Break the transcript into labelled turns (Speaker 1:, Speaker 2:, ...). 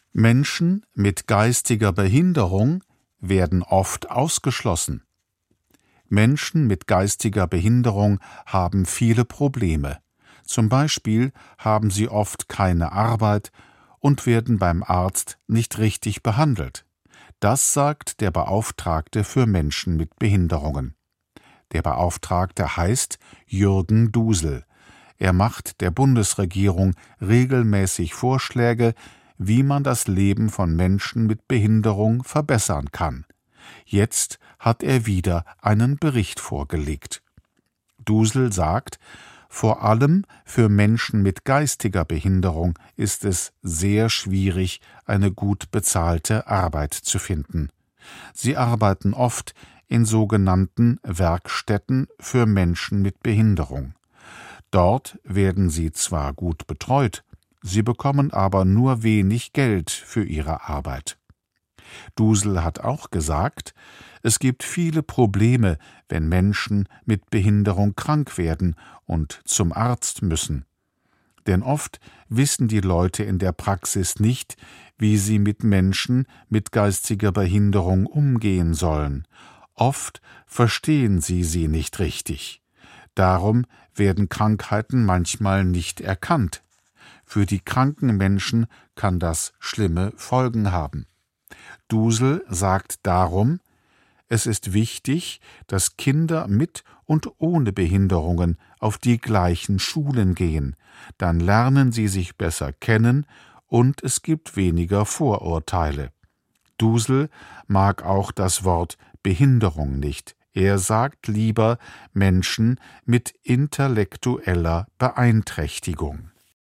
Speaker 1: Menschen mit geistiger Behinderung werden oft ausgeschlossen. Menschen mit geistiger Behinderung haben viele Probleme. Zum Beispiel haben sie oft keine Arbeit und werden beim Arzt nicht richtig behandelt. Das sagt der Beauftragte für Menschen mit Behinderungen. Der Beauftragte heißt Jürgen Dusel. Er macht der Bundesregierung regelmäßig Vorschläge, wie man das Leben von Menschen mit Behinderung verbessern kann. Jetzt hat er wieder einen Bericht vorgelegt. Dusel sagt, vor allem für Menschen mit geistiger Behinderung ist es sehr schwierig, eine gut bezahlte Arbeit zu finden. Sie arbeiten oft in sogenannten Werkstätten für Menschen mit Behinderung. Dort werden sie zwar gut betreut, sie bekommen aber nur wenig Geld für ihre Arbeit. Dusel hat auch gesagt, es gibt viele Probleme, wenn Menschen mit Behinderung krank werden und zum Arzt müssen. Denn oft wissen die Leute in der Praxis nicht, wie sie mit Menschen mit geistiger Behinderung umgehen sollen. Oft verstehen sie nicht richtig. Darum werden Krankheiten manchmal nicht erkannt. Für die kranken Menschen kann das schlimme Folgen haben. Dusel sagt darum, es ist wichtig, dass Kinder mit und ohne Behinderungen auf die gleichen Schulen gehen. Dann lernen sie sich besser kennen und es gibt weniger Vorurteile. Dusel mag auch das Wort Behinderung nicht. Er sagt lieber Menschen mit intellektueller Beeinträchtigung.